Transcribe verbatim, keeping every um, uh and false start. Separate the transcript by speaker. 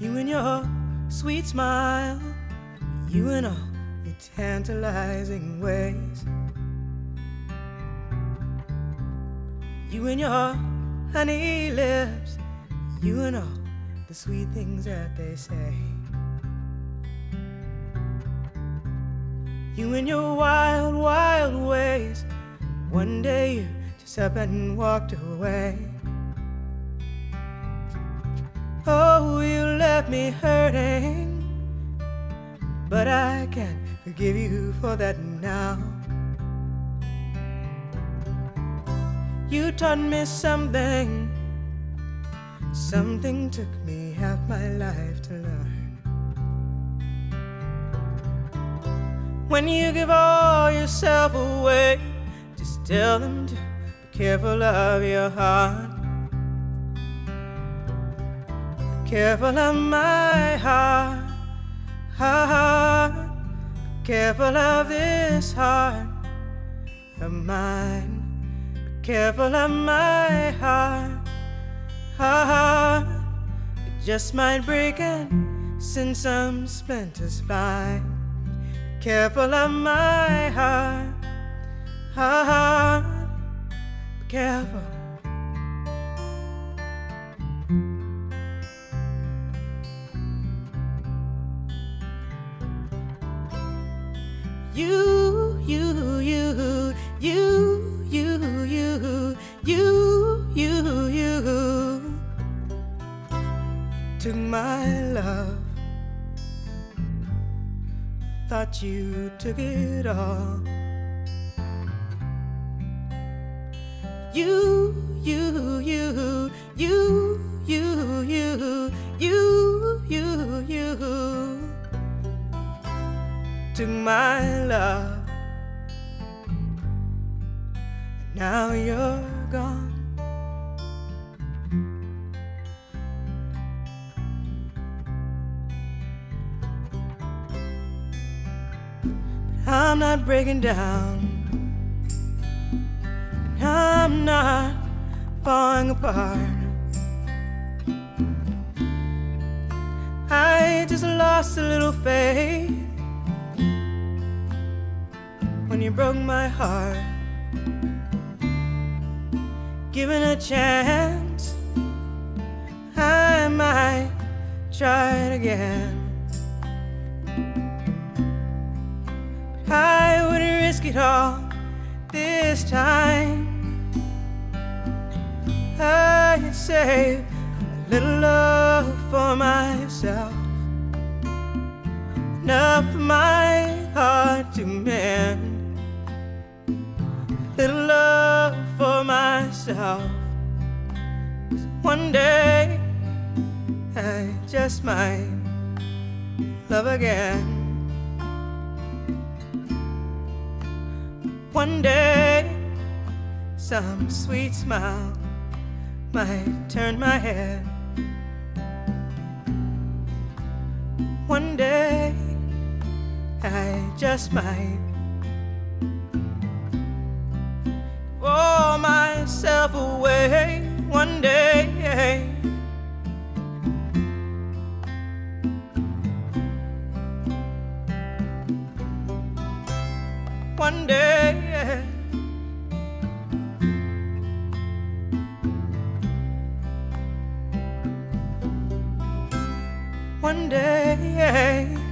Speaker 1: You and your sweet smile, you and all your tantalizing ways, you and your honey lips, you and all the sweet things that they say, you and your wild, wild ways. One day you just up and walked away. Oh, you left me hurting, but I can't forgive you for that now. You taught me something, something took me half my life to learn. When you give all yourself away, just tell them to be careful of your heart. Careful of my heart, heart. Careful of this heart of mine. Be careful of my heart, heart. It just might break and send some splinters flying. Be careful of my heart, heart. Be careful. You, you, you, you, you, you, you, you, you took my love, thought you took it all. You, you, you, you, you, you, you, you, you took my love, and now you're gone. But I'm not breaking down, and I'm not falling apart. I just lost a little faith when you broke my heart. Given a chance, I might try it again. But I wouldn't risk it all this time. I'd save a little love for myself, enough for my heart to mend. Little love for myself, 'cause one day I just might love again. One day some sweet smile might turn my head. One day I just might throw myself away. One day one day one day